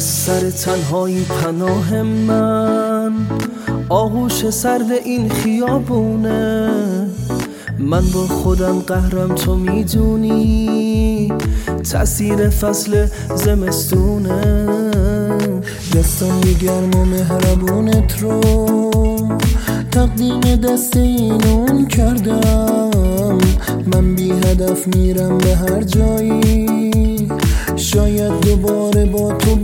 از سر تنهایی پناه من، آغوش سرد این خیابونه. من با خودم قهرم، تو میدونی تأثیر فصل زمستونه. دستم گرم و مهربونت رو تقدیم دست اینون کردم. من بی هدف میرم به هر جایی، شاید دوباره با تو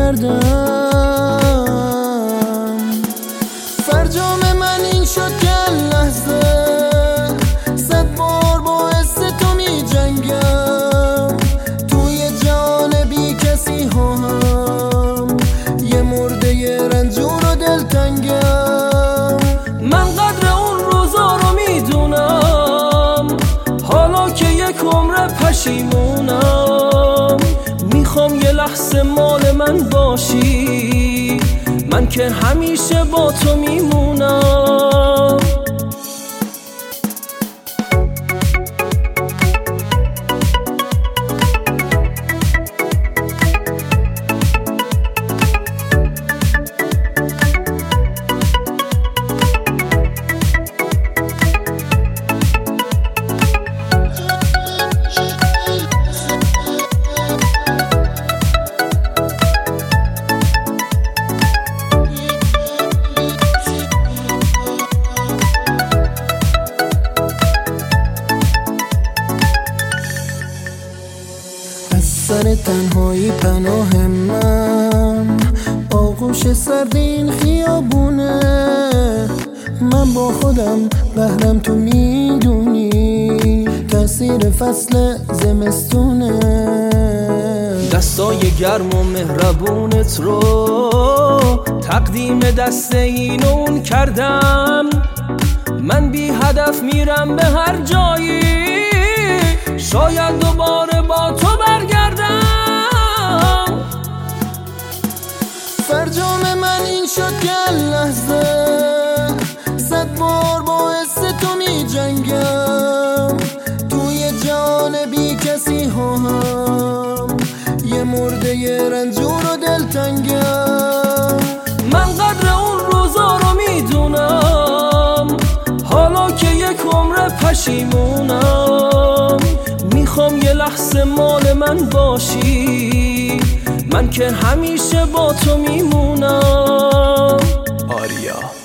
برگردم. فرجام من این شد که لحظه صد بار باعث تو می جنگم. توی جان بی کسی هم یه مرده رنجور و دلتنگم. من قدر اون روزا رو میدونم، حالا که یک عمر پشیمونم. میخوام یه لحظه مال من باشی، من که همیشه با تو میمونم. سر تنهایی پناه من، آغوش سرد این خیابونه. من با خودم قهرم، تو میدونی تأثیر فصل زمستونه. دستای گرم و مهربونت رو تقدیم دست اینون کردم. من بی هدف میرم به هر جایی، شاید دوباره با تو برگردم. فرجام من این شد که لحظه صد بار باعث تو می جنگم. توی جان بی کسی هم یه مرده رنجور و دلتنگم. من قدر اون روزا رو میدونم، حالا که یک عمر پشیمونم. میخوام یه لحظه مال من باشی، من که همیشه با تو میمونم. آریا